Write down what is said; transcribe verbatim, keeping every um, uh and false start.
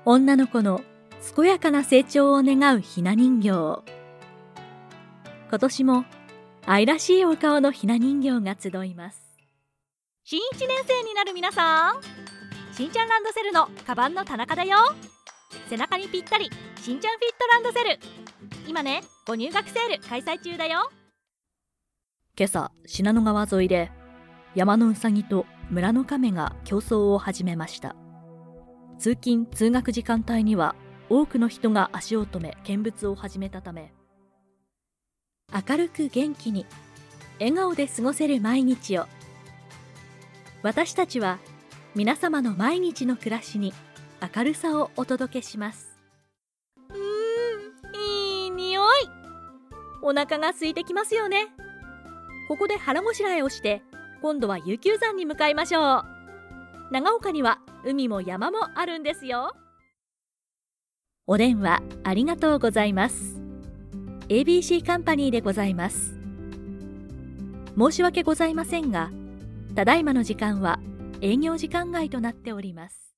女の子の健やかな成長を願うひな人形。今年も愛らしいお顔のひな人形が集います。 新いちねん生になる皆さん、しんちゃんランドセルのカバンの田中だよ。背中にぴったりしんちゃんフィットランドセル、今ねご入学セール開催中だよ。 今朝、信濃川沿いで山のうさぎと村の亀が競争を始めました。通勤通学時間帯には多くの人が足を止め見物を始めたため、明るく元気に笑顔で過ごせる毎日を、私たちは皆様の毎日の暮らしに明るさをお届けします。 うーん、いい匂い。お腹が空いてきますよね。ここで腹ごしらえをして今度は悠久山に向かいましょう。長岡には海も山もあるんですよ。 お電話ありがとうございます。 エービーシー カンパニーでございます。申し訳ございませんが、ただいまの時間は営業時間外となっております。